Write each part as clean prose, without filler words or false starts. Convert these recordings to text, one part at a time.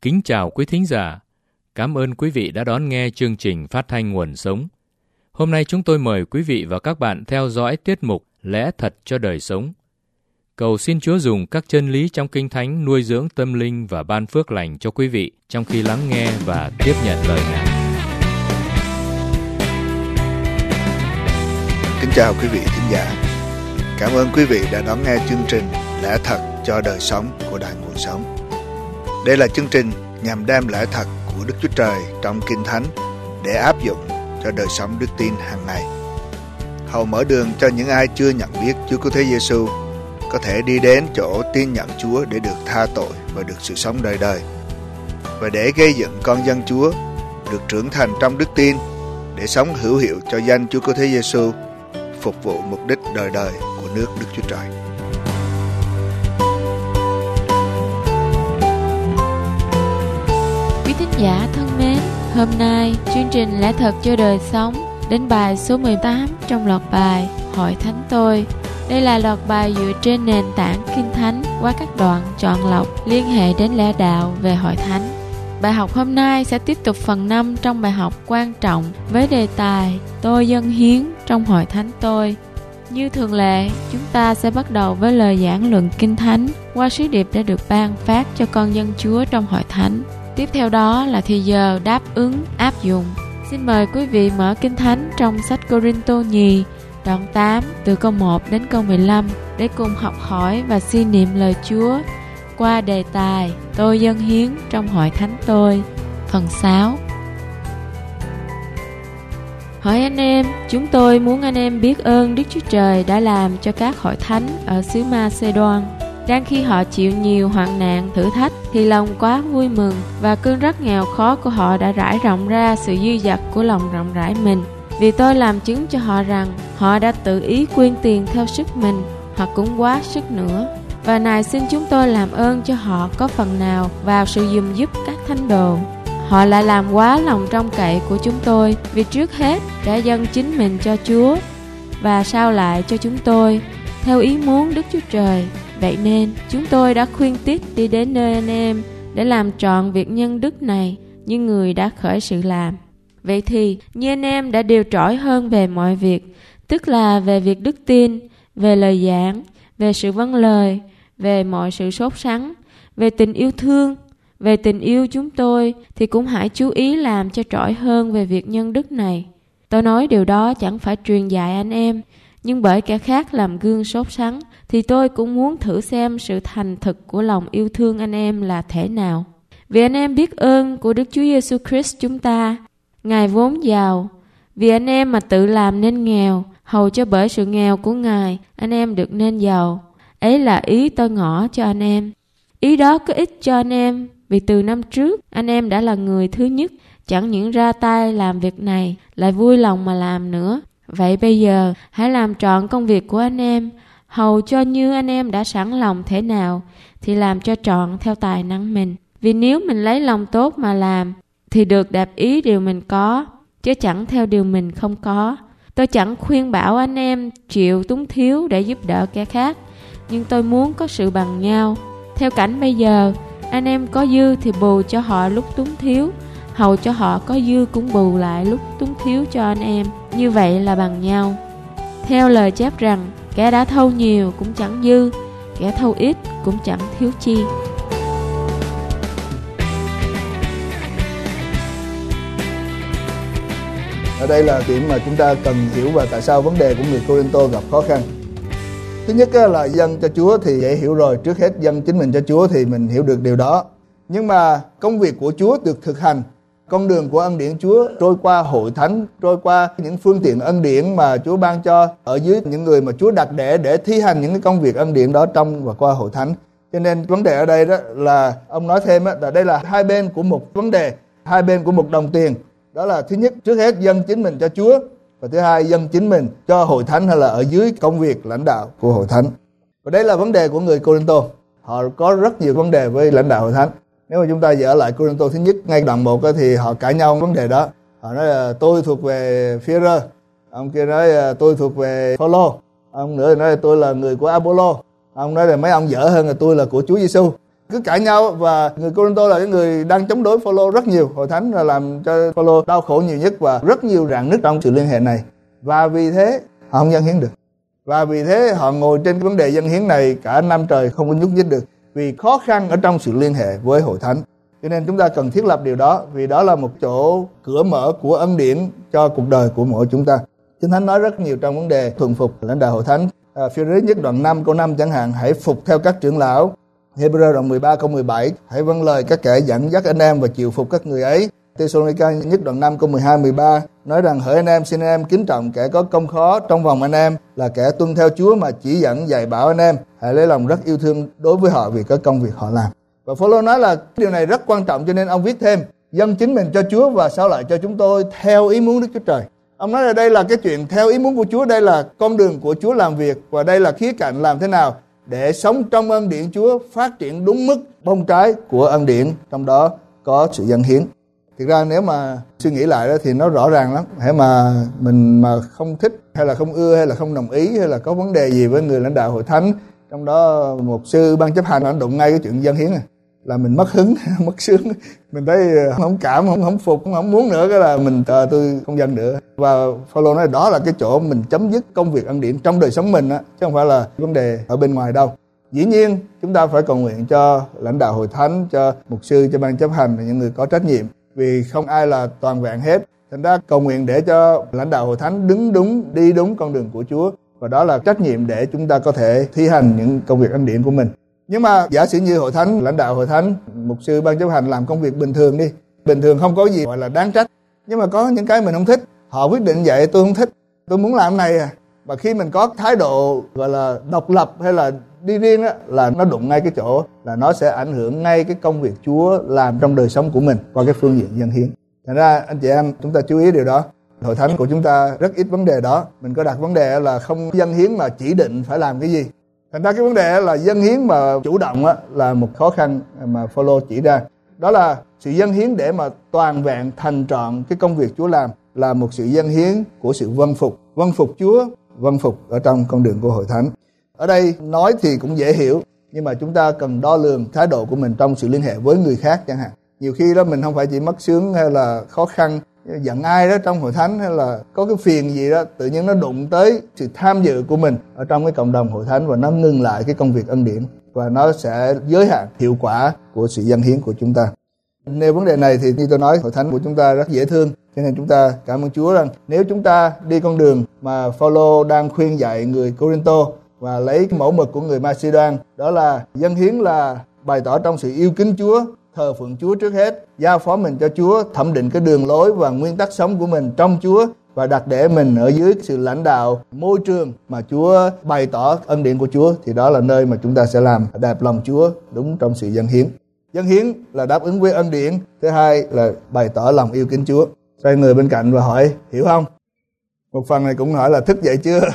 Kính chào quý thính giả. Cảm ơn quý vị đã đón nghe chương trình phát thanh Nguồn Sống. Hôm nay chúng tôi mời quý vị và các bạn theo dõi tiết mục Lẽ Thật cho Đời Sống. Cầu xin Chúa dùng các chân lý trong Kinh Thánh nuôi dưỡng tâm linh và ban phước lành cho quý vị trong khi lắng nghe và tiếp nhận lời Ngài. Kính chào quý vị thính giả. Cảm ơn quý vị đã đón nghe chương trình Lẽ Thật cho Đời Sống của Đài Nguồn Sống. Đây là chương trình nhằm đem lẽ thật của Đức Chúa Trời trong Kinh Thánh để áp dụng cho đời sống đức tin hàng ngày. Hầu mở đường cho những ai chưa nhận biết Chúa Cứu Thế Giêsu có thể đi đến chỗ tin nhận Chúa để được tha tội và được sự sống đời đời. Và để gây dựng con dân Chúa được trưởng thành trong đức tin để sống hữu hiệu cho danh Chúa Cứu Thế Giêsu, phục vụ mục đích đời đời của nước Đức Chúa Trời. Quý thính giả thân mến, hôm nay chương trình Lẽ Thật cho Đời Sống đến bài số 18 trong loạt bài Hội Thánh Tôi. Đây là loạt bài dựa trên nền tảng Kinh Thánh qua các đoạn chọn lọc liên hệ đến lẽ đạo về Hội Thánh. Bài học hôm nay sẽ tiếp tục phần 5 trong bài học quan trọng với đề tài Tôi dâng hiến trong Hội Thánh Tôi. Như thường lệ, chúng ta sẽ bắt đầu với lời giảng luận Kinh Thánh qua sứ điệp đã được ban phát cho con dân Chúa trong Hội Thánh. Tiếp theo đó là thời giờ đáp ứng, áp dụng. Xin mời quý vị mở Kinh Thánh trong sách Cô-rinh-tô nhì, đoạn 8, từ câu 1 đến câu 15 để cùng học hỏi và suy niệm lời Chúa qua đề tài Tôi dâng hiến trong Hội Thánh Tôi. Phần 6. Hỏi anh em, chúng tôi muốn anh em biết ơn Đức Chúa Trời đã làm cho các hội thánh ở xứ Ma-xê-đoan. Đang khi họ chịu nhiều hoạn nạn thử thách thì lòng quá vui mừng và cơn rất nghèo khó của họ đã rải rộng ra sự dư dật của lòng rộng rãi mình. Vì tôi làm chứng cho họ rằng họ đã tự ý quyên tiền theo sức mình hoặc cũng quá sức nữa. Và này xin chúng tôi làm ơn cho họ có phần nào vào sự giùm giúp các thánh đồ. Họ lại làm quá lòng trông cậy của chúng tôi vì trước hết đã dâng chính mình cho Chúa và sau lại cho chúng tôi theo ý muốn Đức Chúa Trời. Vậy nên chúng tôi đã khuyên tiếc đi đến nơi anh em để làm trọn việc nhân đức này như người đã khởi sự làm. Vậy thì như anh em đã điều trỗi hơn về mọi việc, tức là về việc đức tin, về lời giảng, về sự vâng lời, về mọi sự sốt sắng, về tình yêu thương, về tình yêu chúng tôi thì cũng hãy chú ý làm cho trỗi hơn về việc nhân đức này. Tôi nói điều đó chẳng phải truyền dạy anh em, nhưng bởi kẻ khác làm gương sốt sắng thì tôi cũng muốn thử xem sự thành thực của lòng yêu thương anh em là thế nào. Vì anh em biết ơn của Đức Chúa Giêsu Christ chúng ta, Ngài vốn giàu, vì anh em mà tự làm nên nghèo, hầu cho bởi sự nghèo của Ngài anh em được nên giàu. Ấy là ý tôi ngỏ cho anh em. Ý đó có ích cho anh em, vì từ năm trước anh em đã là người thứ nhất, chẳng những ra tay làm việc này, lại vui lòng mà làm nữa. Vậy bây giờ hãy làm trọn công việc của anh em, hầu cho như anh em đã sẵn lòng thế nào thì làm cho trọn theo tài năng mình. Vì nếu mình lấy lòng tốt mà làm thì được đạp ý điều mình có, chứ chẳng theo điều mình không có. Tôi chẳng khuyên bảo anh em chịu túng thiếu để giúp đỡ kẻ khác, nhưng tôi muốn có sự bằng nhau. Theo cảnh bây giờ, anh em có dư thì bù cho họ lúc túng thiếu, hầu cho họ có dư cũng bù lại lúc túng thiếu cho anh em. Như vậy là bằng nhau. Theo lời chép rằng, kẻ đã thâu nhiều cũng chẳng dư, kẻ thâu ít cũng chẳng thiếu chi. Ở đây là điểm mà chúng ta cần hiểu và tại sao vấn đề của người Cô-rinh-tô gặp khó khăn. Thứ nhất là dâng cho Chúa thì dễ hiểu rồi, trước hết dâng chính mình cho Chúa thì mình hiểu được điều đó. Nhưng mà công việc của Chúa được thực hành, con đường của ân điển Chúa trôi qua hội thánh, trôi qua những phương tiện ân điển mà Chúa ban cho ở dưới những người mà Chúa đặt để thi hành những cái công việc ân điển đó trong và qua hội thánh. Cho nên vấn đề ở đây đó là ông nói thêm là đây là hai bên của một vấn đề, hai bên của một đồng tiền. Đó là thứ nhất, trước hết dâng chính mình cho Chúa, và thứ hai, dâng chính mình cho hội thánh hay là ở dưới công việc lãnh đạo của hội thánh. Và đây là vấn đề của người Cô-rinh-tô. Họ có rất nhiều vấn đề với lãnh đạo hội thánh. Nếu mà chúng ta dở lại Cô-rinh-tô thứ nhất, ngay đoạn 1 thì họ cãi nhau vấn đề đó. Họ nói là tôi thuộc về Phi-e-rơ, ông kia nói là tôi thuộc về Phao-lô, ông nữa nói là tôi là người của A-pô-lô, ông nói là mấy ông dở hơn là tôi là của Chúa Giêsu. cứ cãi nhau, và người Cô-rinh-tô là cái người đang chống đối Phao-lô rất nhiều. Hội thánh là làm cho Phao-lô đau khổ nhiều nhất và rất nhiều rạn nứt trong sự liên hệ này. Và vì thế họ không dâng hiến được. Và vì thế họ ngồi trên cái vấn đề dâng hiến này cả năm trời không có nhúc nhích được, vì khó khăn ở trong sự liên hệ với hội thánh. Cho nên chúng ta cần thiết lập điều đó, vì đó là một chỗ cửa mở của ân điển cho cuộc đời của mỗi chúng ta. Kinh Thánh nói rất nhiều trong vấn đề thuần phục lãnh đạo hội thánh. Phi-rơ nhất đoạn 5 câu 5 chẳng hạn, hãy phục theo các trưởng lão. Hê-bơ-rơ đoạn 13 câu 17, hãy vâng lời các kẻ dẫn dắt anh em và chịu phục các người ấy. Tê-sô-lô-ni-ca nhất đoạn 5 câu 12 13 nói rằng hỡi anh em, xin anh em kính trọng kẻ có công khó trong vòng anh em, là kẻ tuân theo Chúa mà chỉ dẫn dạy bảo anh em, hãy lấy lòng rất yêu thương đối với họ vì có công việc họ làm. Và Phao-lô nói là điều này rất quan trọng, cho nên ông viết thêm dâng chính mình cho Chúa và sau lại cho chúng tôi theo ý muốn Đức Chúa Trời. Ông nói là đây là cái chuyện theo ý muốn của Chúa, đây là con đường của Chúa làm việc, và đây là khía cạnh làm thế nào để sống trong ân điển Chúa, phát triển đúng mức bông trái của ân điển, trong đó có sự dâng hiến. Thực ra nếu mà suy nghĩ lại đó thì nó rõ ràng lắm. Hễ mà mình mà không thích hay là không ưa hay là không đồng ý hay là có vấn đề gì với người lãnh đạo hội thánh, trong đó một sư ban chấp hành nó đụng ngay cái chuyện dâng hiến này, là mình mất hứng, mất sướng, mình thấy không cảm, không phục, không muốn nữa, cái là mình tôi không dâng nữa. Và Phao-lô nói đó là cái chỗ mình chấm dứt công việc ân điển trong đời sống mình á, chứ không phải là vấn đề ở bên ngoài đâu. Dĩ nhiên chúng ta phải cầu nguyện cho lãnh đạo hội thánh, cho mục sư, cho ban chấp hành và những người có trách nhiệm, vì không ai là toàn vẹn hết. Thành ra cầu nguyện để cho lãnh đạo hội thánh đứng đúng, đi đúng con đường của Chúa, và đó là trách nhiệm để chúng ta có thể thi hành những công việc ân điển của mình. Nhưng mà giả sử như hội thánh, lãnh đạo hội thánh, mục sư, ban chấp hành làm công việc bình thường đi, bình thường không có gì gọi là đáng trách, nhưng mà có những cái mình không thích, họ quyết định vậy tôi không thích, tôi muốn làm cái này à. Và khi mình có thái độ gọi là độc lập hay là đi riêng á, là nó đụng ngay cái chỗ là nó sẽ ảnh hưởng ngay cái công việc Chúa làm trong đời sống của mình qua cái phương diện dâng hiến. Thành ra anh chị em chúng ta chú ý điều đó. Hội thánh của chúng ta rất ít vấn đề đó. Mình có đặt vấn đề là không dâng hiến mà chỉ định phải làm cái gì. Thành ra cái vấn đề là dâng hiến mà chủ động á, là một khó khăn mà Phao-lô chỉ ra. Đó là sự dâng hiến để mà toàn vẹn thành trọn cái công việc Chúa làm, là một sự dâng hiến của sự vâng phục Chúa, vâng phục ở trong con đường của hội thánh. Ở đây nói thì cũng dễ hiểu, nhưng mà chúng ta cần đo lường thái độ của mình trong sự liên hệ với người khác chẳng hạn. Nhiều khi đó mình không phải chỉ mất sướng hay là khó khăn, giận ai đó trong hội thánh hay là có cái phiền gì đó, tự nhiên nó đụng tới sự tham dự của mình ở trong cái cộng đồng hội thánh và nó ngừng lại cái công việc ân điển, và nó sẽ giới hạn hiệu quả của sự dâng hiến của chúng ta. Nêu vấn đề này thì như tôi nói, hội thánh của chúng ta rất dễ thương, cho nên chúng ta cảm ơn Chúa rằng nếu chúng ta đi con đường mà Phao-lô đang khuyên dạy người Cô-rinh-tô và lấy cái mẫu mực của người Ma-xê-đoan, đó là dâng hiến là bày tỏ trong sự yêu kính Chúa, thờ phượng Chúa trước hết, giao phó mình cho Chúa, thẩm định cái đường lối và nguyên tắc sống của mình trong Chúa, và đặt để mình ở dưới sự lãnh đạo môi trường mà Chúa bày tỏ ân điển của Chúa, thì đó là nơi mà chúng ta sẽ làm đẹp lòng Chúa đúng trong sự dâng hiến. Dâng hiến là đáp ứng với ân điển, thứ hai là bày tỏ lòng yêu kính Chúa. Xoay người bên cạnh và hỏi hiểu không? Một phần này cũng hỏi là thức dậy chưa?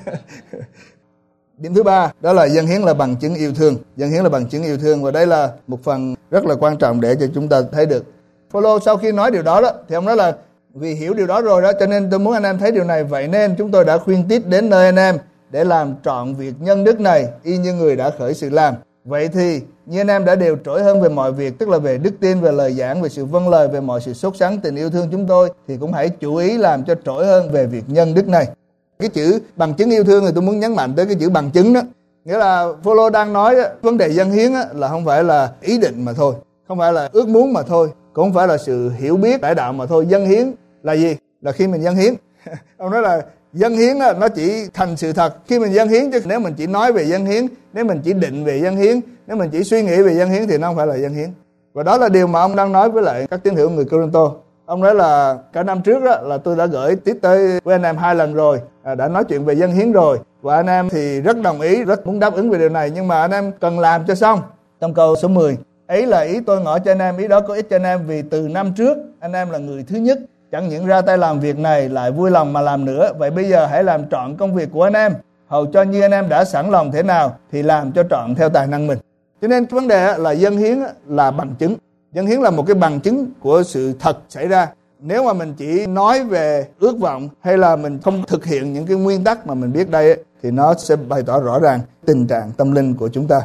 Điểm thứ ba đó là dâng hiến là bằng chứng yêu thương. Dâng hiến là bằng chứng yêu thương, và đây là một phần rất là quan trọng để cho chúng ta thấy được. Phao-lô sau khi nói điều đó thì ông nói là vì hiểu điều đó rồi đó, cho nên tôi muốn anh em thấy điều này, vậy nên chúng tôi đã khuyên Tít đến nơi anh em để làm trọn việc nhân đức này y như người đã khởi sự làm. Vậy thì như anh em đã đều trỗi hơn về mọi việc, tức là về đức tin, về lời giảng, về sự vâng lời, về mọi sự sốt sắng tình yêu thương chúng tôi, thì cũng hãy chú ý làm cho trỗi hơn về việc nhân đức này. Cái chữ bằng chứng yêu thương thì tôi muốn nhấn mạnh tới cái chữ bằng chứng đó. Nghĩa là Phao-lô đang nói vấn đề dâng hiến là không phải là ý định mà thôi, không phải là ước muốn mà thôi, cũng không phải là sự hiểu biết đại đạo mà thôi. Dâng hiến là gì? Là khi mình dâng hiến. Ông nói là dâng hiến nó chỉ thành sự thật khi mình dâng hiến, chứ nếu mình chỉ nói về dâng hiến, nếu mình chỉ định về dâng hiến, nếu mình chỉ suy nghĩ về dâng hiến thì nó không phải là dâng hiến. Và đó là điều mà ông đang nói với lại các tín hữu người Cô-rinh-tô. Ông nói là cả năm trước đó là tôi đã gửi Tít tới với anh em 2 lần rồi, đã nói chuyện về dâng hiến rồi, và anh em thì rất đồng ý, rất muốn đáp ứng về điều này, nhưng mà anh em cần làm cho xong. Trong câu số 10, ấy là ý tôi ngỏ cho anh em, ý đó có ích cho anh em, vì từ năm trước anh em là người thứ nhất chẳng những ra tay làm việc này lại vui lòng mà làm nữa. Vậy bây giờ hãy làm trọn công việc của anh em, hầu cho như anh em đã sẵn lòng thế nào thì làm cho trọn theo tài năng mình. Cho nên cái vấn đề là dâng hiến là bằng chứng. Dâng hiến là một cái bằng chứng của sự thật xảy ra. Nếu mà mình chỉ nói về ước vọng hay là mình không thực hiện những cái nguyên tắc mà mình biết đây, thì nó sẽ bày tỏ rõ ràng tình trạng tâm linh của chúng ta.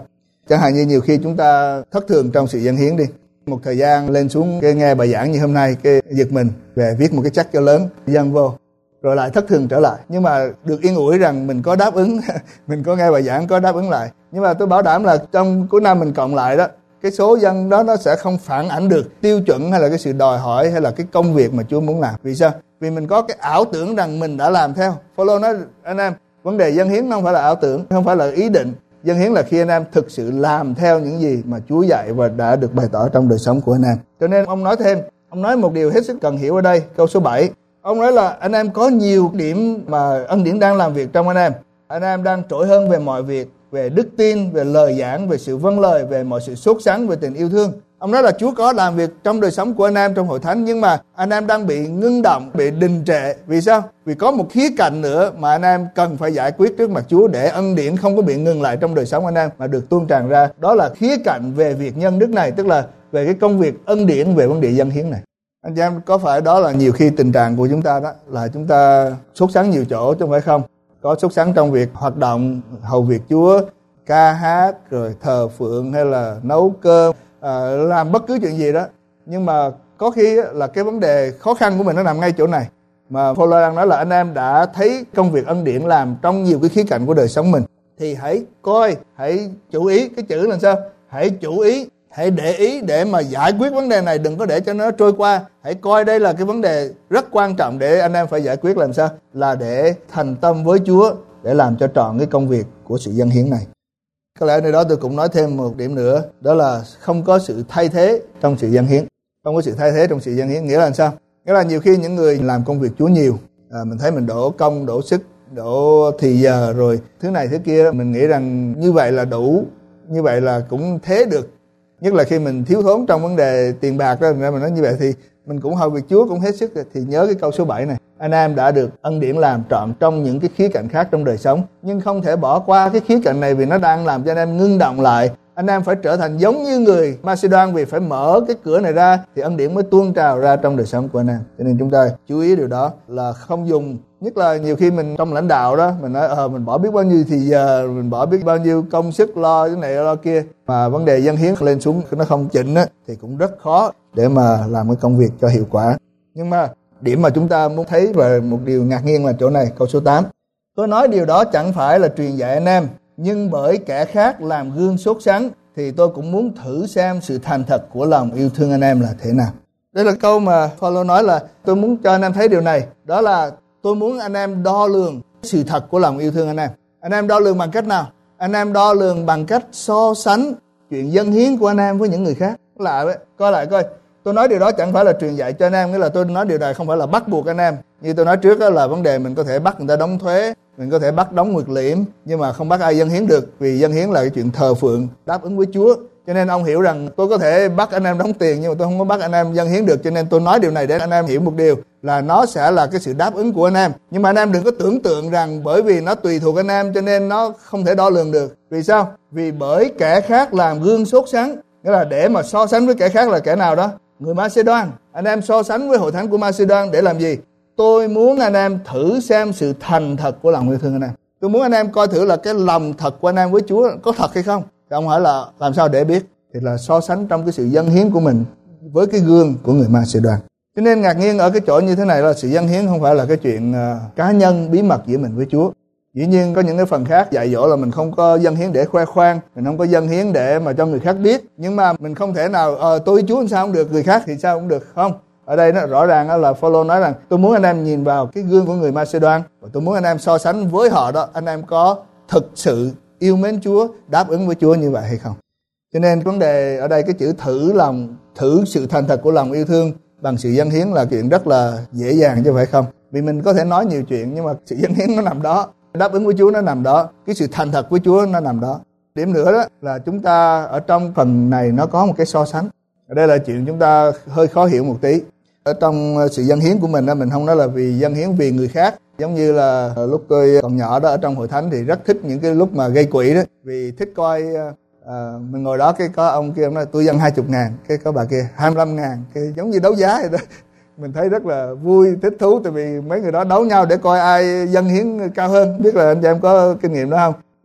Chẳng hạn như nhiều khi chúng ta thất thường trong sự dâng hiến đi. Một thời gian lên xuống cái nghe bài giảng như hôm nay, cái giật mình về viết một cái check cho lớn dâng vô, rồi lại thất thường trở lại. Nhưng mà được yên ủi rằng mình có đáp ứng, mình có nghe bài giảng có đáp ứng lại. Nhưng mà tôi bảo đảm là trong cuối năm mình cộng lại đó, cái số dân đó nó sẽ không phản ảnh được tiêu chuẩn hay là cái sự đòi hỏi hay là cái công việc mà Chúa muốn làm. Vì sao? Vì mình có cái ảo tưởng rằng mình đã làm theo. Phaolô nói anh em, vấn đề dâng hiến nó không phải là ảo tưởng, không phải là ý định. Dâng hiến là khi anh em thực sự làm theo những gì mà Chúa dạy và đã được bày tỏ trong đời sống của anh em. Cho nên ông nói thêm, ông nói một điều hết sức cần hiểu ở đây, câu số 7. Ông nói là anh em có nhiều điểm mà ân điển đang làm việc trong anh em. Anh em đang trỗi hơn về mọi việc, về đức tin, về lời giảng, về sự vâng lời, về mọi sự sốt sắng, về tình yêu thương. Ông nói là Chúa có làm việc trong đời sống của anh em trong hội thánh, nhưng mà anh em đang bị ngưng động, bị đình trệ. Vì sao? Vì có một khía cạnh nữa mà anh em cần phải giải quyết trước mặt Chúa để ân điển không có bị ngừng lại trong đời sống anh em mà được tuôn tràn ra. Đó là khía cạnh về việc nhân đức này, tức là về cái công việc ân điển về vấn đề dâng hiến này. Anh chị em có phải đó là nhiều khi tình trạng của chúng ta đó là chúng ta sốt sắng nhiều chỗ chứ không phải không? Có sốt sắng trong việc hoạt động hầu việc Chúa, ca hát rồi thờ phượng hay là nấu cơm, làm bất cứ chuyện gì đó. Nhưng mà có khi là cái vấn đề khó khăn của mình nó nằm ngay chỗ này. Mà Phaolô đang nói là anh em đã thấy công việc ân điển làm trong nhiều cái khía cạnh của đời sống mình, thì hãy coi, hãy chú ý. Cái chữ là sao? Hãy chú ý, hãy để ý để mà giải quyết vấn đề này, đừng có để cho nó trôi qua. Hãy coi đây là cái vấn đề rất quan trọng để anh em phải giải quyết. Làm sao? Là để thành tâm với Chúa, để làm cho trọn cái công việc của sự dâng hiến này. Có lẽ nơi đó tôi cũng nói thêm một điểm nữa, đó là không có sự thay thế trong sự dâng hiến. Không có sự thay thế trong sự dâng hiến nghĩa là sao? Nghĩa là nhiều khi những người làm công việc Chúa nhiều, mình thấy mình đổ công, đổ sức, đổ thì giờ rồi thứ này thứ kia, mình nghĩ rằng như vậy là đủ, như vậy là cũng thế được. Nhất là khi mình thiếu thốn trong vấn đề tiền bạc đó, mình nói như vậy thì mình cũng hầu việc Chúa cũng hết sức. Thì nhớ cái câu số 7 này, anh em đã được ân điển làm trọn trong những cái khía cạnh khác trong đời sống, nhưng không thể bỏ qua cái khía cạnh này vì nó đang làm cho anh em ngưng động lại. Anh em phải trở thành giống như người Macedon, vì phải mở cái cửa này ra thì ân điển mới tuôn trào ra trong đời sống của anh em. Cho nên chúng ta chú ý điều đó là không dùng, nhất là nhiều khi mình trong lãnh đạo đó, mình nói mình bỏ biết bao nhiêu thì giờ, mình bỏ biết bao nhiêu công sức lo cái này lo kia, mà vấn đề dâng hiến lên xuống nó không chỉnh á, thì cũng rất khó để mà làm cái công việc cho hiệu quả. Nhưng mà điểm mà chúng ta muốn thấy và một điều ngạc nhiên là chỗ này, câu số 8. Tôi nói điều đó chẳng phải là truyền dạy anh em, nhưng bởi kẻ khác làm gương sốt sắng thì tôi cũng muốn thử xem sự thành thật của lòng yêu thương anh em là thế nào. Đây là câu mà Phaolô nói là tôi muốn cho anh em thấy điều này, đó là tôi muốn anh em đo lường sự thật của lòng yêu thương anh em. Anh em đo lường bằng cách nào? Anh em đo lường bằng cách so sánh chuyện dâng hiến của anh em với những người khác. Lạ đấy, coi lại coi. Tôi nói điều đó chẳng phải là truyền dạy cho anh em, nghĩa là tôi nói điều này không phải là bắt buộc anh em. Như tôi nói trước đó là vấn đề mình có thể bắt người ta đóng thuế, mình có thể bắt đóng nguyệt liễm, nhưng mà không bắt ai dâng hiến được, vì dâng hiến là cái chuyện thờ phượng, đáp ứng với Chúa. Cho nên ông hiểu rằng tôi có thể bắt anh em đóng tiền, nhưng mà tôi không có bắt anh em dâng hiến được. Cho nên tôi nói điều này để anh em hiểu một điều là nó sẽ là cái sự đáp ứng của anh em. Nhưng mà anh em đừng có tưởng tượng rằng bởi vì nó tùy thuộc anh em cho nên nó không thể đo lường được. Vì sao? Vì bởi kẻ khác làm gương sốt sắng. Nghĩa là để mà so sánh với kẻ khác là kẻ nào đó? Người Macedon. Anh em so sánh với hội thánh của Macedon để làm gì? Tôi muốn anh em thử xem sự thành thật của lòng yêu thương anh em. Tôi muốn anh em coi thử là cái lòng thật của anh em với Chúa có thật hay không. Thì ông hỏi là làm sao để biết? Thì là so sánh trong cái sự dâng hiến của mình với cái gương của người Macedon. Cho nên ngạc nhiên ở cái chỗ như thế này là sự dâng hiến không phải là cái chuyện cá nhân bí mật giữa mình với Chúa. Dĩ nhiên có những cái phần khác dạy dỗ là mình không có dâng hiến để khoe khoang, mình không có dâng hiến để mà cho người khác biết. Nhưng mà mình không thể nào tôi với Chúa sao không được, người khác thì sao không được, không? Ở đây nó rõ ràng là Phaolô nói rằng tôi muốn anh em nhìn vào cái gương của người Macedon và tôi muốn anh em so sánh với họ đó, anh em có thực sự yêu mến Chúa, đáp ứng với Chúa như vậy hay không. Cho nên vấn đề ở đây cái chữ thử sự thành thật của lòng yêu thương bằng sự dâng hiến là chuyện rất là dễ dàng chứ phải không? Vì mình có thể nói nhiều chuyện nhưng mà sự dâng hiến nó nằm đó, đáp ứng với Chúa nó nằm đó, cái sự thành thật với Chúa nó nằm đó. Điểm nữa đó là chúng ta ở trong phần này nó có một cái so sánh. Ở đây là chuyện chúng ta hơi khó hiểu một tí. Ở trong sự dâng hiến của mình không nói là vì dâng hiến vì người khác. Giống như là lúc tôi còn nhỏ đó ở trong hội thánh thì rất thích những cái lúc mà gây quỹ đó. Vì thích coi mình ngồi đó cái có ông kia nói tôi dâng 20.000, cái có bà kia 25.000, cái giống như đấu giá vậy đó. Mình thấy rất là vui, thích thú, tại vì mấy người đó đấu nhau để coi ai dâng hiến cao hơn. Biết là anh chị em có kinh nghiệm đó không?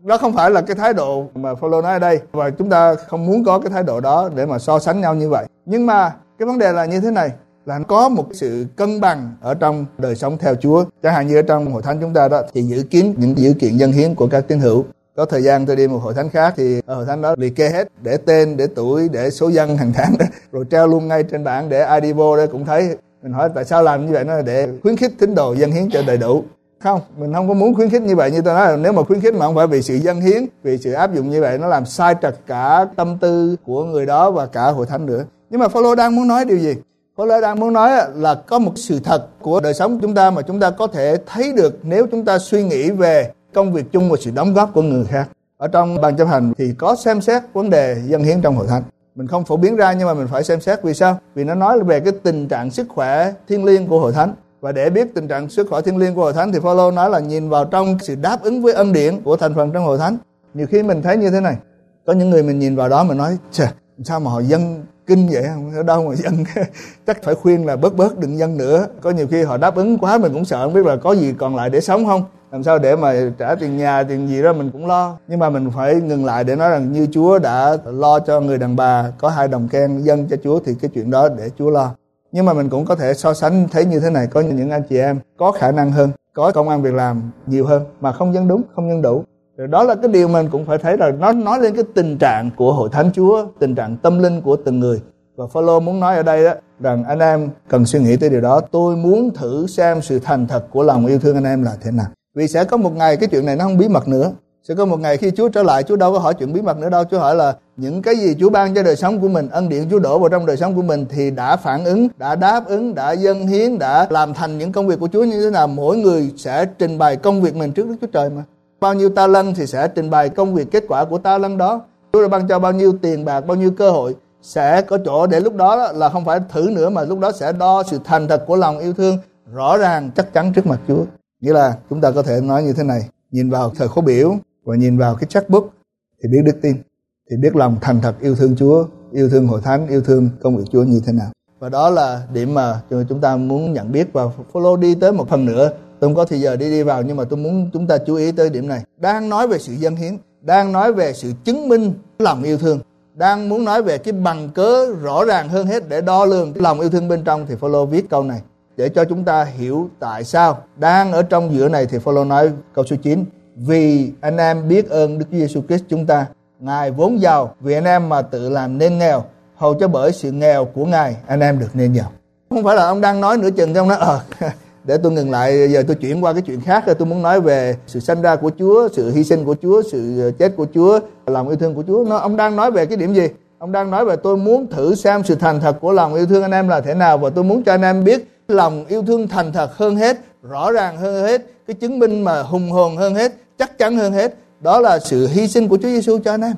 Đó không phải là cái thái độ mà Phaolô nói ở đây, và chúng ta không muốn có cái thái độ đó để mà so sánh nhau như vậy. Nhưng mà cái vấn đề là như thế này, là có một sự cân bằng ở trong đời sống theo Chúa. Chẳng hạn như ở trong hội thánh chúng ta đó thì dự kiến những dữ kiện dâng hiến của các tín hữu. Có thời gian tôi đi một hội thánh khác thì ở hội thánh đó liệt kê hết, để tên, để tuổi, để số dân hàng tháng đó, rồi treo luôn ngay trên bảng để ai đi vô đó cũng thấy. Mình hỏi tại sao làm như vậy? Nó là để khuyến khích tín đồ dâng hiến cho đầy đủ. Không, mình không có muốn khuyến khích như vậy. Như tôi nói là nếu mà khuyến khích mà không phải vì sự dâng hiến, vì sự áp dụng như vậy, nó làm sai trật cả tâm tư của người đó và cả hội thánh nữa. Nhưng mà Phaolô đang muốn nói điều gì? Phaolô đang muốn nói là có một sự thật của đời sống chúng ta mà chúng ta có thể thấy được nếu chúng ta suy nghĩ về công việc chung và sự đóng góp của người khác. Ở trong ban chấp hành thì có xem xét vấn đề dâng hiến trong hội thánh. Mình không phổ biến ra nhưng mà mình phải xem xét. Vì sao? Vì nó nói về cái tình trạng sức khỏe thiêng liêng của hội thánh. Và để biết tình trạng sức khỏe thiêng liêng của hội thánh thì Phaolô nói là nhìn vào trong sự đáp ứng với ân điển của thành phần trong hội thánh. Nhiều khi mình thấy như thế này, có những người mình nhìn vào đó mình nói sao mà họ dâng kinh vậy, không ở đâu mà dâng chắc phải khuyên là bớt đừng dâng nữa. Có nhiều khi họ đáp ứng quá mình cũng sợ, không biết là có gì còn lại để sống không, làm sao để mà trả tiền nhà tiền gì đó mình cũng lo. Nhưng mà mình phải ngừng lại để nói rằng như Chúa đã lo cho người đàn bà có 2 đồng ken dâng cho Chúa thì cái chuyện đó để Chúa lo. Nhưng mà mình cũng có thể so sánh thấy như thế này, có những anh chị em có khả năng hơn, có công ăn việc làm nhiều hơn mà không dâng đúng, không dâng đủ. Rồi đó là cái điều mình cũng phải thấy là nó nói lên cái tình trạng của hội thánh Chúa, tình trạng tâm linh của từng người. Và Phaolô muốn nói ở đây đó rằng anh em cần suy nghĩ tới điều đó. Tôi muốn thử xem sự thành thật của lòng yêu thương anh em là thế nào. Vì sẽ có một ngày cái chuyện này nó không bí mật nữa. Sẽ có một ngày khi Chúa trở lại, Chúa đâu có hỏi chuyện bí mật nữa đâu. Chúa hỏi là những cái gì Chúa ban cho đời sống của mình, ân điển Chúa đổ vào trong đời sống của mình thì đã phản ứng, đã đáp ứng, đã dâng hiến, đã làm thành những công việc của Chúa như thế nào. Mỗi người sẽ trình bày công việc mình trước Đức Chúa Trời mà. Bao nhiêu ta lân thì sẽ trình bày công việc kết quả của ta lân đó. Chúa đã ban cho bao nhiêu tiền bạc, bao nhiêu cơ hội, sẽ có chỗ để lúc đó là không phải thử nữa, mà lúc đó sẽ đo sự thành thật của lòng yêu thương rõ ràng chắc chắn trước mặt Chúa. Nghĩa là chúng ta có thể nói như thế này, nhìn vào thời khóa biểu và nhìn vào cái checkbook thì biết đức tin, thì biết lòng thành thật yêu thương Chúa, yêu thương hội thánh, yêu thương công việc Chúa như thế nào. Và đó là điểm mà chúng ta muốn nhận biết. Và Phaolô đi tới một phần nữa, tôi không có thời giờ đi vào, nhưng mà tôi muốn chúng ta chú ý tới điểm này. Đang nói về sự dâng hiến, đang nói về sự chứng minh lòng yêu thương, đang muốn nói về cái bằng cớ rõ ràng hơn hết để đo lường cái lòng yêu thương bên trong, thì Phaolô viết câu này để cho chúng ta hiểu tại sao. Đang ở trong giữa này thì Phaolô nói câu số 9: vì anh em biết ơn Đức Chúa Giêsu Christ chúng ta, Ngài vốn giàu vì anh em mà tự làm nên nghèo, hầu cho bởi sự nghèo của Ngài anh em được nên giàu. Không phải là ông đang nói nửa chừng trong đó để tôi ngừng lại, giờ tôi chuyển qua cái chuyện khác rồi. Tôi muốn nói về sự sanh ra của Chúa, sự hy sinh của Chúa, sự chết của Chúa, lòng yêu thương của Chúa. Ông đang nói về cái điểm gì? Ông đang nói về tôi muốn thử xem sự thành thật của lòng yêu thương anh em là thế nào, và tôi muốn cho anh em biết lòng yêu thương thành thật hơn hết, rõ ràng hơn hết, cái chứng minh mà hùng hồn hơn hết, chắc chắn hơn hết, đó là sự hy sinh của Chúa Giêsu cho anh em.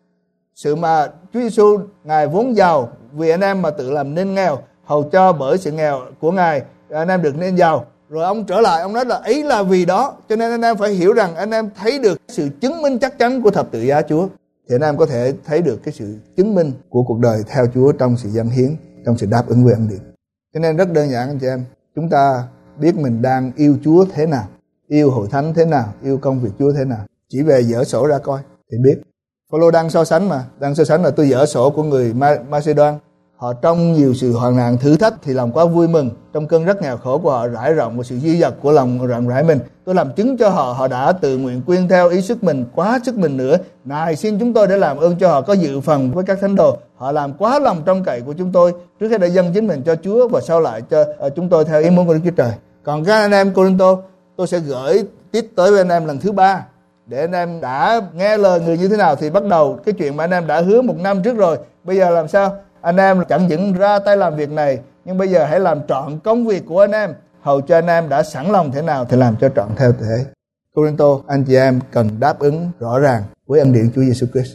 Sự mà Chúa Giêsu Ngài vốn giàu vì anh em mà tự làm nên nghèo, hầu cho bởi sự nghèo của Ngài anh em được nên giàu. Rồi ông trở lại, ông nói là ấy là vì đó cho nên anh em phải hiểu rằng anh em thấy được sự chứng minh chắc chắn của thập tự giá Chúa, thì anh em có thể thấy được cái sự chứng minh của cuộc đời theo Chúa trong sự dâng hiến, trong sự đáp ứng với ân điển. Cho nên rất đơn giản anh chị em, chúng ta biết mình đang yêu Chúa thế nào, yêu hội thánh thế nào, yêu công việc Chúa thế nào. Chỉ về dở sổ ra coi thì biết. Phaolô đang so sánh là tôi dở sổ của người Macedoan. Họ trong nhiều sự hoạn nạn thử thách thì lòng quá vui mừng, trong cơn rất nghèo khổ của họ rải rộng và sự dư dật của lòng rộng rãi mình. Tôi làm chứng cho họ, họ đã tự nguyện quyên theo ý sức mình, quá sức mình nữa. Này xin chúng tôi để làm ơn cho họ có dự phần với các thánh đồ. Họ làm quá lòng trông cậy của chúng tôi, trước hết đã dâng chính mình cho Chúa và sau lại cho chúng tôi theo ý muốn của Đức Chúa Trời. Còn các anh em Cô-rinh-tô, tôi sẽ gửi tiếp tới với anh em lần thứ 3 để anh em đã nghe lời người như thế nào thì bắt đầu cái chuyện mà anh em đã hứa 1 năm trước rồi. Bây giờ làm sao? Anh em chẳng những ra tay làm việc này, nhưng bây giờ hãy làm trọn công việc của anh em, hầu cho anh em đã sẵn lòng thế nào thì làm cho trọn theo thế. Cô-rinh-tô, anh chị em cần đáp ứng rõ ràng với ân điển Chúa Giêsu Christ.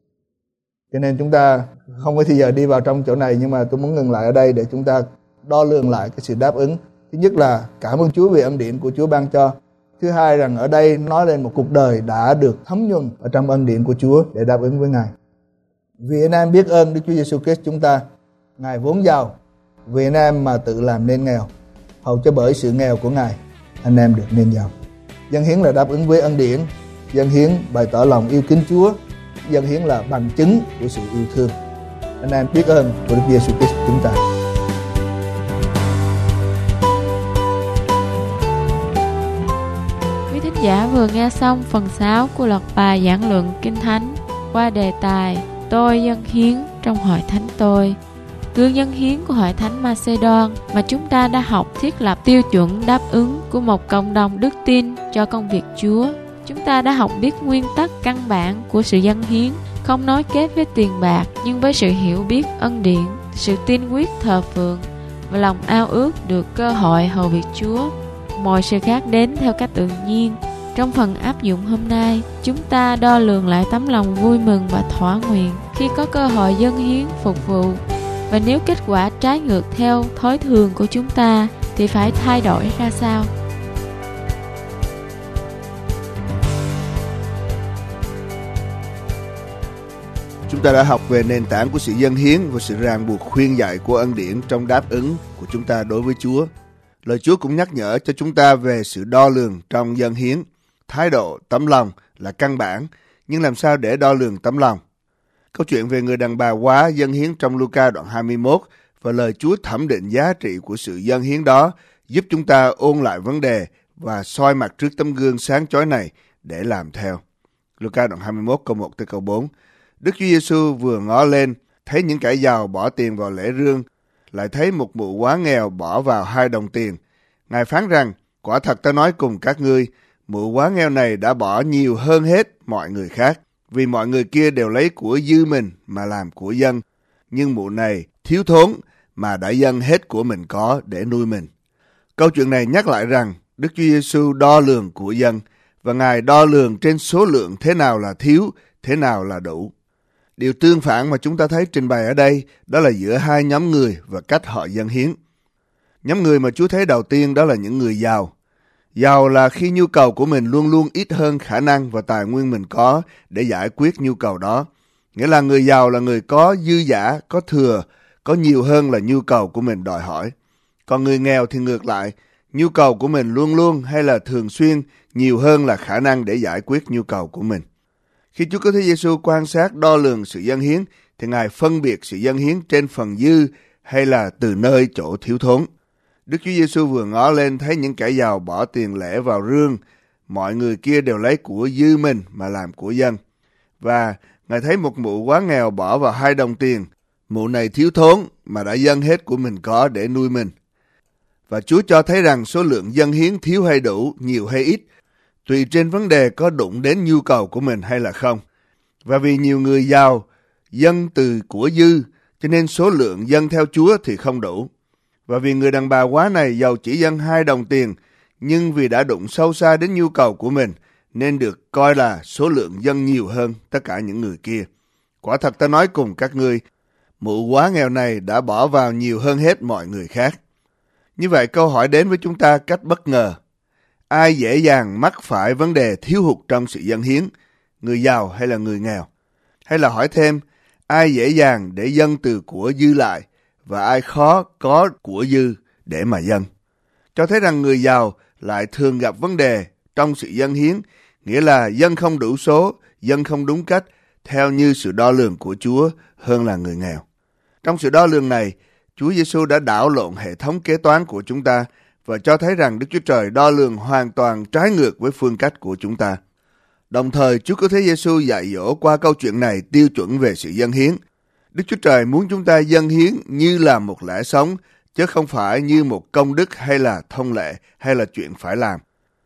Cho nên chúng ta không có thời giờ đi vào trong chỗ này, nhưng mà tôi muốn ngừng lại ở đây để chúng ta đo lường lại cái sự đáp ứng. Thứ nhất là cảm ơn Chúa vì ân điển của Chúa ban cho. Thứ hai rằng ở đây nói lên một cuộc đời đã được thấm nhuần ở trong ân điển của Chúa để đáp ứng với Ngài. Vì anh em biết ơn Đức Chúa Giêsu Christ chúng ta, Ngài vốn giàu vì anh em mà tự làm nên nghèo, hầu cho bởi sự nghèo của Ngài anh em được nên giàu. Dâng hiến là đáp ứng với ân điển, Dâng hiến bày tỏ lòng yêu kính Chúa. Dâng hiến là bằng chứng của sự yêu thương. Anh em biết ơn của Đức Giêsu Christ chúng ta. Quý thính giả vừa nghe xong phần 6 của loạt bài giảng luận Kinh Thánh qua đề tài Tôi dâng hiến trong hội thánh tôi. Gương dâng hiến của hội thánh Macedon mà chúng ta đã học thiết lập tiêu chuẩn đáp ứng của một cộng đồng đức tin cho công việc Chúa. Chúng ta đã học biết nguyên tắc căn bản của sự dâng hiến, không nối kết với tiền bạc, nhưng với sự hiểu biết ân điển, sự tin quyết thờ phượng và lòng ao ước được cơ hội hầu việc Chúa. Mọi sự khác đến theo cách tự nhiên. Trong phần áp dụng hôm nay, chúng ta đo lường lại tấm lòng vui mừng và thỏa nguyện khi có cơ hội dâng hiến phục vụ. Và nếu kết quả trái ngược theo thói thường của chúng ta thì phải thay đổi ra sao? Chúng ta đã học về nền tảng của sự dâng hiến và sự ràng buộc khuyên dạy của ân điển trong đáp ứng của chúng ta đối với Chúa. Lời Chúa cũng nhắc nhở cho chúng ta về sự đo lường trong dâng hiến. Thái độ, tấm lòng là căn bản, nhưng làm sao để đo lường tấm lòng? Câu chuyện về người đàn bà quá dâng hiến trong Luca đoạn 21 và lời Chúa thẩm định giá trị của sự dâng hiến đó giúp chúng ta ôn lại vấn đề và soi mặt trước tấm gương sáng chói này để làm theo. Luca đoạn 21 câu 1 tới câu 4. Đức Chúa Giêsu vừa ngó lên, thấy những kẻ giàu bỏ tiền vào lễ rương, lại thấy một mụ quá nghèo bỏ vào 2 đồng tiền. Ngài phán rằng, quả thật ta nói cùng các ngươi, mụ quá nghèo này đã bỏ nhiều hơn hết mọi người khác, vì mọi người kia đều lấy của dư mình mà làm của dân. Nhưng mụ này thiếu thốn mà đã dâng hết của mình có để nuôi mình. Câu chuyện này nhắc lại rằng Đức Chúa Giêsu đo lường của dân và Ngài đo lường trên số lượng thế nào là thiếu, thế nào là đủ. Điều tương phản mà chúng ta thấy trình bày ở đây đó là giữa hai nhóm người và cách họ dâng hiến. Nhóm người mà Chúa thấy đầu tiên đó là những người giàu. Giàu là khi nhu cầu của mình luôn luôn ít hơn khả năng và tài nguyên mình có để giải quyết nhu cầu đó. Nghĩa là người giàu là người có dư dả, có thừa, có nhiều hơn là nhu cầu của mình đòi hỏi. Còn người nghèo thì ngược lại, nhu cầu của mình luôn luôn hay là thường xuyên nhiều hơn là khả năng để giải quyết nhu cầu của mình. Khi Chúa Cứu Thế Giêsu quan sát đo lường sự dâng hiến thì Ngài phân biệt sự dâng hiến trên phần dư hay là từ nơi chỗ thiếu thốn. Đức Chúa Giêsu vừa ngó lên thấy những kẻ giàu bỏ tiền lẻ vào rương, mọi người kia đều lấy của dư mình mà làm của dân. Và Ngài thấy một mụ quá nghèo bỏ vào 2 đồng tiền, mụ này thiếu thốn mà đã dâng hết của mình có để nuôi mình. Và Chúa cho thấy rằng số lượng dâng hiến thiếu hay đủ, nhiều hay ít, tùy trên vấn đề có đụng đến nhu cầu của mình hay là không. Và vì nhiều người giàu dâng từ của dư, cho nên số lượng dâng theo Chúa thì không đủ. Và vì người đàn bà quá này giàu chỉ dâng 2 đồng tiền, nhưng vì đã đụng sâu xa đến nhu cầu của mình, nên được coi là số lượng dâng nhiều hơn tất cả những người kia. Quả thật ta nói cùng các ngươi, mụ quá nghèo này đã bỏ vào nhiều hơn hết mọi người khác. Như vậy câu hỏi đến với chúng ta cách bất ngờ. Ai dễ dàng mắc phải vấn đề thiếu hụt trong sự dâng hiến, người giàu hay là người nghèo? Hay là hỏi thêm, ai dễ dàng để dâng từ của dư lại và ai khó có của dư để mà dâng? Cho thấy rằng người giàu lại thường gặp vấn đề trong sự dâng hiến, nghĩa là dâng không đủ số, dâng không đúng cách, theo như sự đo lường của Chúa hơn là người nghèo. Trong sự đo lường này, Chúa Giêsu đã đảo lộn hệ thống kế toán của chúng ta và cho thấy rằng Đức Chúa Trời đo lường hoàn toàn trái ngược với phương cách của chúng ta. Đồng thời, Chúa Cứu Thế Giêsu dạy dỗ qua câu chuyện này tiêu chuẩn về sự dâng hiến. Đức Chúa Trời muốn chúng ta dâng hiến như là một lẽ sống, chứ không phải như một công đức hay là thông lệ hay là chuyện phải làm.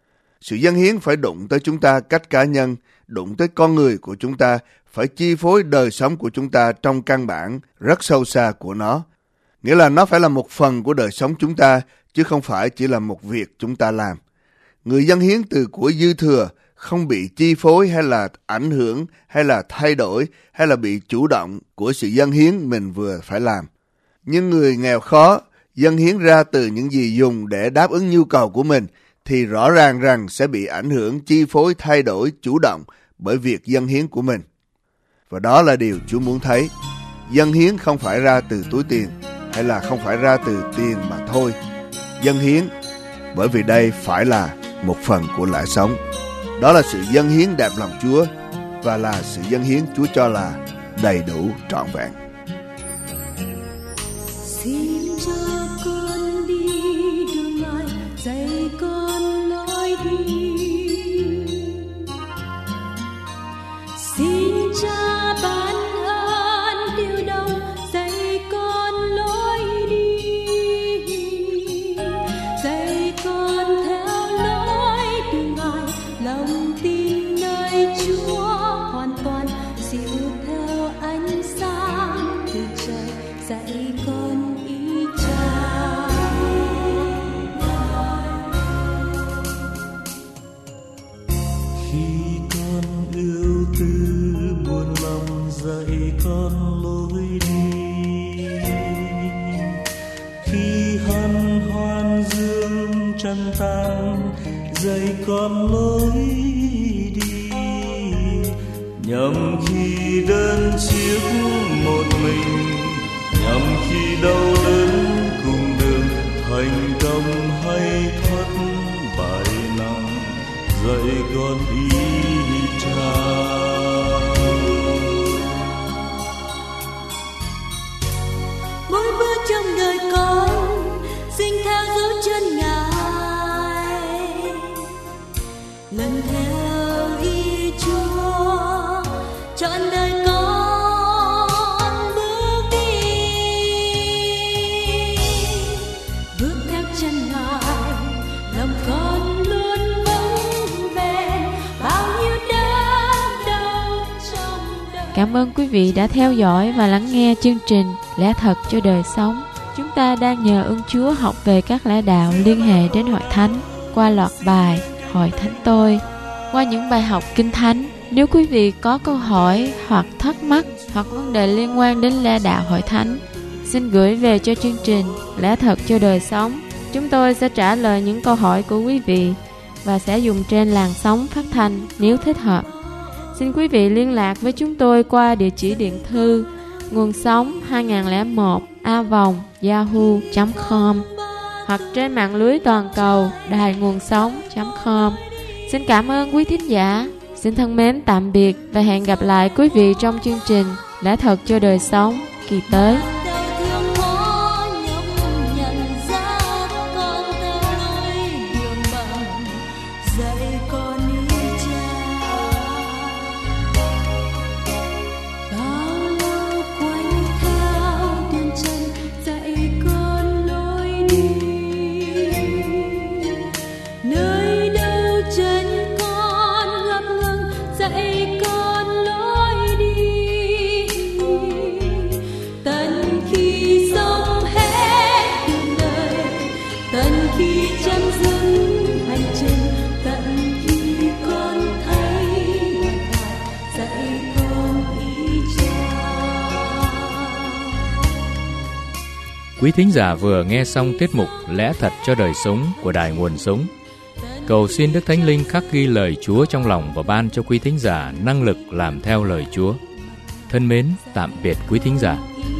Sự dâng hiến phải đụng tới chúng ta cách cá nhân, đụng tới con người của chúng ta, phải chi phối đời sống của chúng ta trong căn bản rất sâu xa của nó. Nghĩa là nó phải là một phần của đời sống chúng ta, chứ không phải chỉ là một việc chúng ta làm. Người dâng hiến từ của dư thừa không bị chi phối hay là ảnh hưởng hay là thay đổi hay là bị chủ động của sự dâng hiến mình vừa phải làm. Nhưng người nghèo khó dâng hiến ra từ những gì dùng để đáp ứng nhu cầu của mình thì rõ ràng rằng sẽ bị ảnh hưởng, chi phối, thay đổi, chủ động bởi việc dâng hiến của mình. Và đó là điều Chúa muốn thấy. Dâng hiến không phải ra từ túi tiền hay là không phải ra từ tiền mà thôi. Dâng hiến bởi vì đây phải là một phần của lẽ sống. Đó là sự dâng hiến đẹp lòng Chúa và là sự dâng hiến Chúa cho là đầy đủ trọn vẹn. Xin cho con đi đường Ngài dạy con lối đi. Xin Cha ban ơn điều đồng dạy con lối đi, dạy con theo lối đường Ngài, lòng tin nơi Chúa hoàn toàn, dìu theo ánh sáng từ trời dạy con ý Cha. Khi con ưu tư buồn lòng dạy con lối đi, khi hân hoan dương trăng tàn dạy con lối đi, nhằm khi đơn chiếc một mình, nhằm khi đau đớn cùng đường, thành công hay thất bại nặng dạy con ý Cha. Mỗi bước trong đời con xin theo dấu chân Ngài, lần theo ý Chúa trọn đời con bước đi, bước theo chân Ngài, lòng con luôn vững bền bao nhiêu đớn đau trong đời. Cảm ơn quý vị đã theo dõi và lắng nghe chương trình Lẽ Thật cho Đời Sống. Chúng ta đang nhờ ơn Chúa học về các lẽ đạo liên hệ đến Hội Thánh qua loạt bài Hội Thánh Tôi. Qua những bài học Kinh Thánh, nếu quý vị có câu hỏi hoặc thắc mắc hoặc vấn đề liên quan đến lẽ đạo Hội Thánh, xin gửi về cho chương trình Lẽ Thật cho Đời Sống. Chúng tôi sẽ trả lời những câu hỏi của quý vị và sẽ dùng trên làn sóng phát thanh nếu thích hợp. Xin quý vị liên lạc với chúng tôi qua địa chỉ điện thư nguồn sống 2001a@yahoo.com hoặc trên mạng lưới toàn cầu đài nguồn sống.com. Xin cảm ơn quý thính giả. Xin thân mến tạm biệt và hẹn gặp lại quý vị trong chương trình Lẽ Thật cho Đời Sống kỳ tới. Quý thính giả vừa nghe xong tiết mục Lẽ Thật cho Đời Sống của Đài Nguồn Sống. Cầu xin Đức Thánh Linh khắc ghi lời Chúa trong lòng và ban cho quý thính giả năng lực làm theo lời Chúa. Thân mến, tạm biệt quý thính giả.